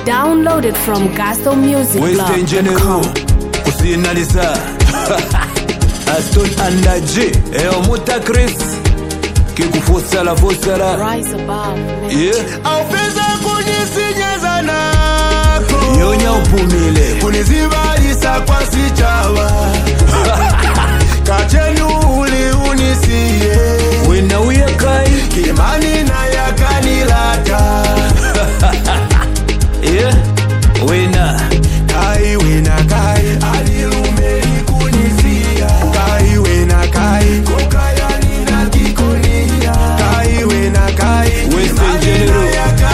Downloaded from Western General kusinaliza Aston Under G Muta Chris kikufosala fosala Rise above. Aufeza kunisinyeza nako Yonya upumile kunizibalisa kwa sichawa Kachenu uli unisiye Wena uya kai Kimani na yakanilata Wena Kai wena kai Alilumeli kunisia Kai wena kai Kokayani na kikonia Kai wena kai Western General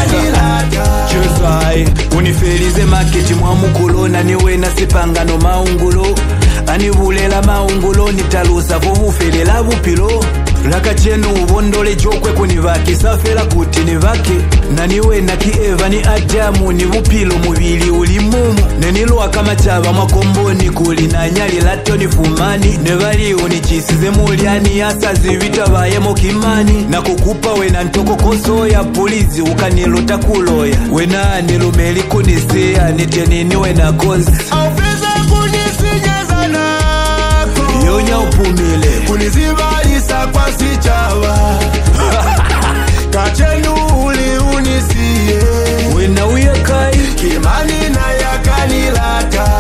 Chosai unifelize maketi mwa mukulona niwe na sipangano maungulo anibulela maungulo nitalusa vomufelela bupilo laka chenu ubondole chokwe kunivaki safela kuti nivake naniwe na kieva ni Adamu ni bupilo mubili ulimumu nenilwa kama chava mwakomboni kuli na nyali lato ni fumani nevali unichisize muliani asa zivita bayemo kimani na kukupa wena ntoko koso ya polizi ukanilota kuloya wena nilumeli kunisia nitenini wena konzi Aufeza kunisinyeza nako Yonya upumile kunizibalisa kwa sichawa Kachenu uli unisiye Wena uya kai Kimani na yakanilata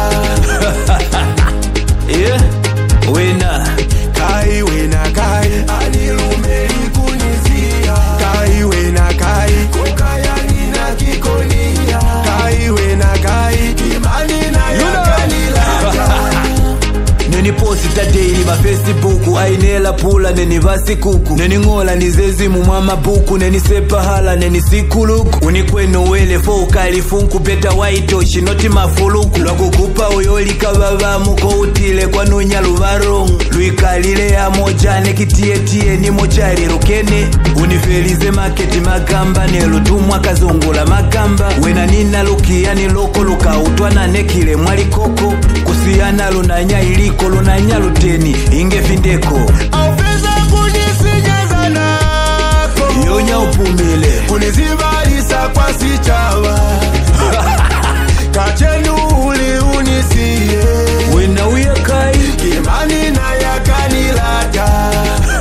Wena Kai wena kai Alilumeli kunisia Kai wena kai Kokayani na kikonia Kai wena kai Kimani na yakanilata Neni posita daily ma Facebook ainela pula neni vasikuku neni ngola nizezimu mwa mabuku neni sepahala neni sikuluku unikweno wele fo ukalifunku beta waitoshi noti mafuluku lwakukupa uyolika babamu ko utile kwa nunya luvarongu luikalile ya mojane kitietie ni mochari rukene unifelize maketi makamba nelutumwa kazungula makamba wena nina lukia ni loko lukautwa na nekile mwalikoko kusiana lunanya iliko lunanya luteni ingefindeko Aufeza kunisinyeza nako Yonya upumile kunizibalisa kwa sichawa Kachenu uli unisiye Wena uya kai Kimani na yakanilata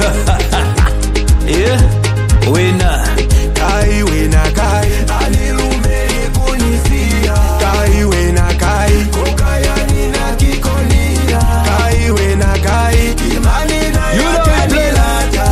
Wena Kai wena kai Alilumeli kunisia Kai wena kai Kokayani na kikonia Kai wena kai Kimani na yakanilata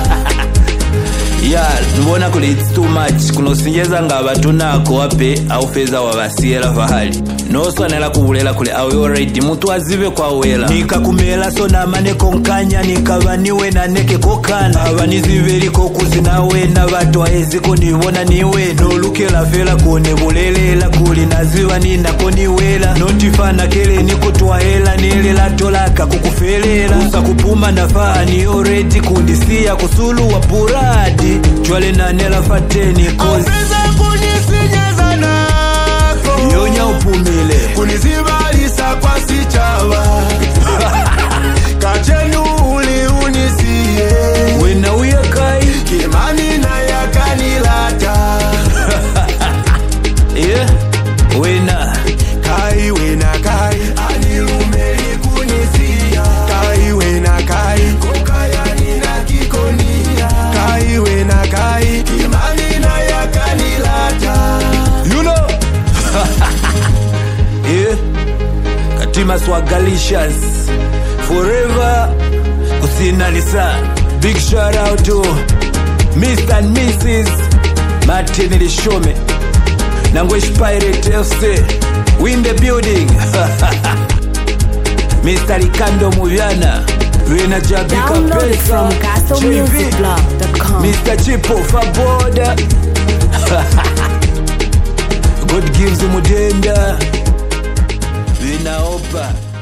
nubona kule it's too much kunosinjeza nga batunako wape au feza wabasiela fahali noswanela kubulela kule au already mutu azive kwa wela nikakumela so na maneko nkanya nikabaniwe na neke kokana abaniziveli kokuzi nawe na batu aeziko nibona niwe nolukela fela kone bulelela kuli naziva ninako niwela notifana kele nikutwa hela nilela tolaka kukufelela usa kupuma nafaa ni already kundisia kusulu wa puradi chwale na nela fateni kozi Aufeza kunisinyeza nako Yonya upumile kunizibalisa kwa sichawa Kachenu uli unisiye Wena uya kai Kimani na yakanilata Wena Kai wena kai Alilumeli kunisia Kai wena kai Kokayani na kikonia Kai wena kai Kimani na yakanilata You know Katima Swagalicious Forever Kusinalisa Big shout out to Mr. and Mrs. Martin Lishome Nangwesh Pirate FC We in the building Mr. Ricardo Muviana Wena Jabika Downloaded from castlemusicblog.com. Mr. Chipo Faboda God gives him Mudenda Wena Opa